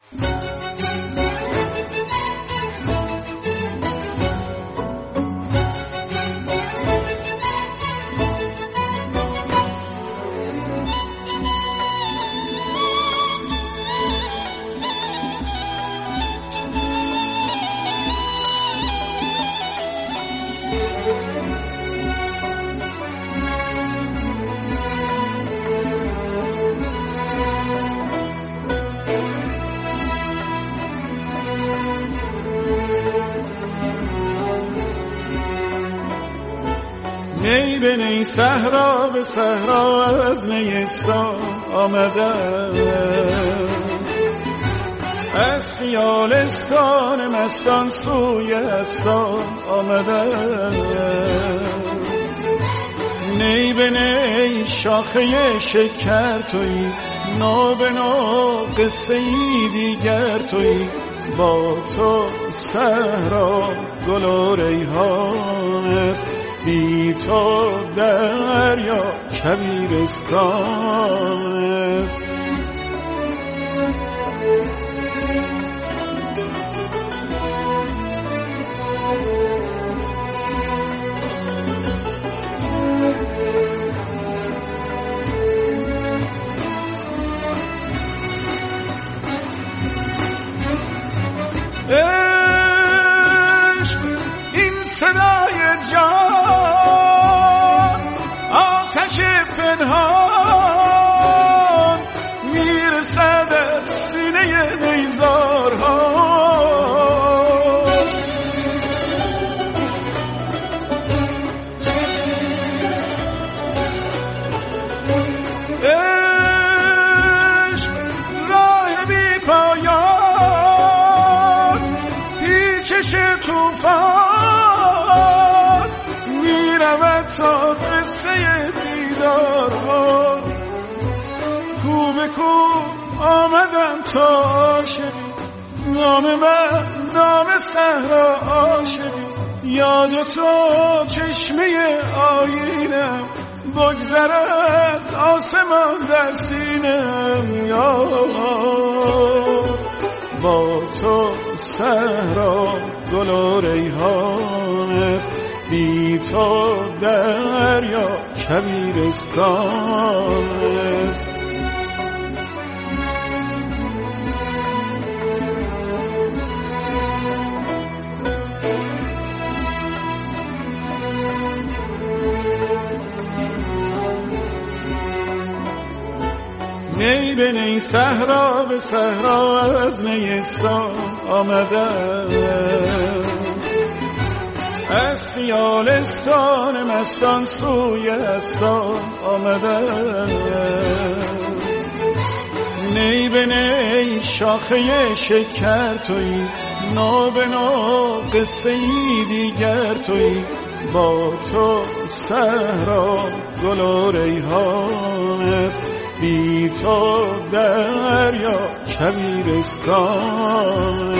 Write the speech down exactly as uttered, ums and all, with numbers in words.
نی به نی صحرا به صحرا از نیستان آمدم، از خیالستان مستان سوی استان آمدم. نی به نی شاخه شکر تویی، نو به نو قصه ای دیگر تویی. با تو صحرا گل و ریحان است، بی تو دریا کبیرستان است. عشق این صدای جان، آتش پنهان میرسد از سینه نیزارها. عشق راه بی پایان، پیچش توفان میرود تا قصه دیدارها. کو به کو آمدم تا عاشقی، نام من نام صحرا عاشقی. یاد تو چشمه آیینم، بگذرد آسمان در سینم. یاد با تو صحرا گل و ریحان است، بی تو دریا کبیرستان است. نی به نی صحرا به صحرا از نیستان آمدم، از خیالستان مستان سوی استان آمدم. نی به نی شاخه شکر تویی، نو به نو قصه ای دیگر تویی. با تو صحرا گل و ریحان است، بی تو دریا کبیرستان